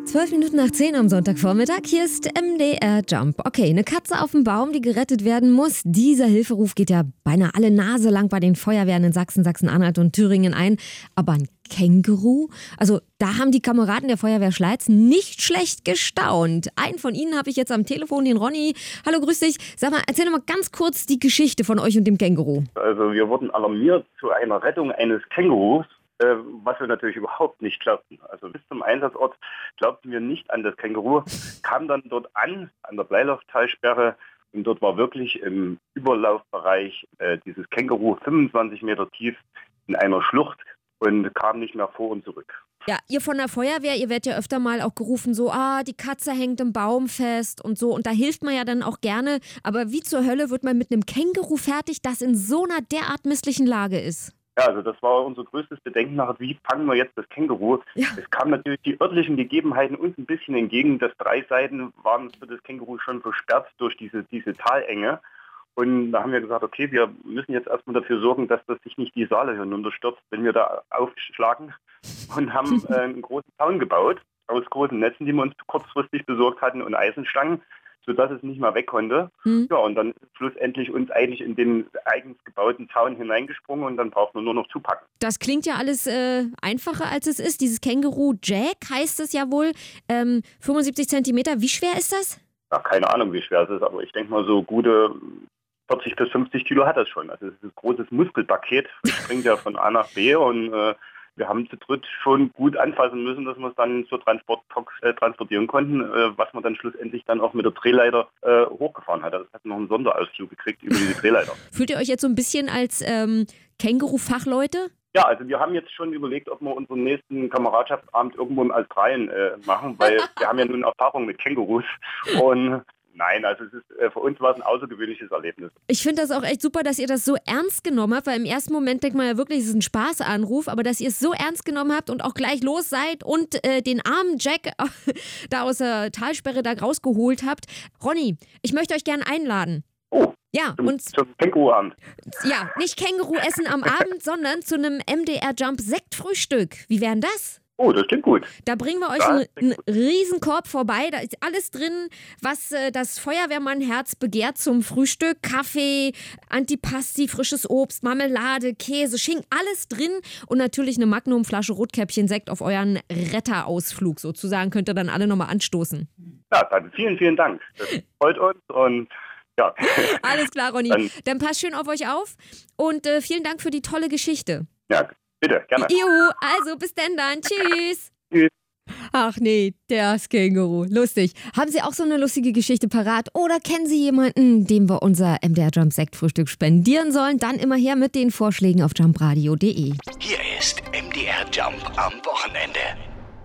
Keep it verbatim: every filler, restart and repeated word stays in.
Zwölf Minuten nach zehn am Sonntagvormittag, hier ist M D R Jump. Okay, eine Katze auf dem Baum, die gerettet werden muss. Dieser Hilferuf geht ja beinahe alle Nase lang bei den Feuerwehren in Sachsen, Sachsen-Anhalt und Thüringen ein. Aber ein Känguru? Also da haben die Kameraden der Feuerwehr Schleiz nicht schlecht gestaunt. Einen von ihnen habe ich jetzt am Telefon, den Ronny. Hallo, grüß dich. Sag mal, erzähl doch mal ganz kurz die Geschichte von euch und dem Känguru. Also wir wurden alarmiert zu einer Rettung eines Kängurus, äh, was wir natürlich überhaupt nicht glaubten. Also bis zum Einsatzort glaubten wir nicht an das Känguru, kam dann dort an, an der Bleilauftalsperre, und dort war wirklich im Überlaufbereich äh, dieses Känguru fünfundzwanzig Meter tief in einer Schlucht und kam nicht mehr vor und zurück. Ja, ihr von der Feuerwehr, ihr werdet ja öfter mal auch gerufen, so, ah, die Katze hängt im Baum fest und so. Und da hilft man ja dann auch gerne. Aber wie zur Hölle wird man mit einem Känguru fertig, das in so einer derart misslichen Lage ist? Ja, also das war unser größtes Bedenken nachher, wie fangen wir jetzt das Känguru? Ja. Es kamen natürlich die örtlichen Gegebenheiten uns ein bisschen entgegen, dass drei Seiten waren für das Känguru schon versperrt durch diese, diese Talenge. Und da haben wir gesagt, okay, wir müssen jetzt erstmal dafür sorgen, dass das sich nicht die Saale hinunterstürzt, wenn wir da aufschlagen, und haben äh, einen großen Zaun gebaut aus großen Netzen, die wir uns kurzfristig besorgt hatten, und Eisenstangen, sodass es nicht mehr weg konnte. Hm. Ja, und dann ist schlussendlich uns eigentlich in den eigens gebauten Zaun hineingesprungen und dann braucht man nur noch zupacken. Das klingt ja alles äh, einfacher, als es ist. Dieses Känguru Jack heißt es ja wohl, ähm, fünfundsiebzig Zentimeter. Wie schwer ist das? Ja, keine Ahnung, wie schwer es ist, aber ich denke mal, so gute vierzig bis fünfzig Kilo hat das schon. Also es ist ein großes Muskelpaket, das springt ja von A nach B, und äh, wir haben zu dritt schon gut anfassen müssen, dass wir es dann zur Transport, äh, transportieren konnten, äh, was man dann schlussendlich dann auch mit der Drehleiter äh, hochgefahren hat. Das hat noch einen Sonderausflug gekriegt über diese Drehleiter. Fühlt ihr euch jetzt so ein bisschen als ähm, Känguru-Fachleute? Ja, also wir haben jetzt schon überlegt, ob wir unseren nächsten Kameradschaftsabend irgendwo im Australien äh, machen, weil wir haben ja nun Erfahrung mit Kängurus, und nein, also es ist, äh, für uns war es ein außergewöhnliches Erlebnis. Ich finde das auch echt super, dass ihr das so ernst genommen habt, weil im ersten Moment denkt man ja wirklich, es ist ein Spaßanruf, aber dass ihr es so ernst genommen habt und auch gleich los seid und äh, den armen Jack da aus der Talsperre da rausgeholt habt. Ronny, ich möchte euch gerne einladen. Oh. Ja, zum, und zum Känguru-Abend. Ja, nicht Känguru essen am Abend, sondern zu einem M D R Jump Sektfrühstück. Wie wäre denn das? Oh, das klingt gut. Da bringen wir euch einen, einen Riesenkorb vorbei. Da ist alles drin, was äh, das Feuerwehrmann-Herz begehrt zum Frühstück. Kaffee, Antipasti, frisches Obst, Marmelade, Käse, Schinken, alles drin. Und natürlich eine Magnum-Flasche Rotkäppchen-Sekt auf euren Retterausflug sozusagen. Könnt ihr dann alle nochmal anstoßen. Ja, dann vielen, vielen Dank. Das freut uns, und ja. Alles klar, Ronny. Dann, dann passt schön auf euch auf, und äh, vielen Dank für die tolle Geschichte. Ja, bitte, gerne. Juhu, also bis denn dann. Tschüss. Tschüss. Ach nee, das Känguru. Lustig. Haben Sie auch so eine lustige Geschichte parat? Oder kennen Sie jemanden, dem wir unser M D R Jump Sektfrühstück spendieren sollen? Dann immer her mit den Vorschlägen auf jumpradio punkt de. Hier ist M D R Jump am Wochenende.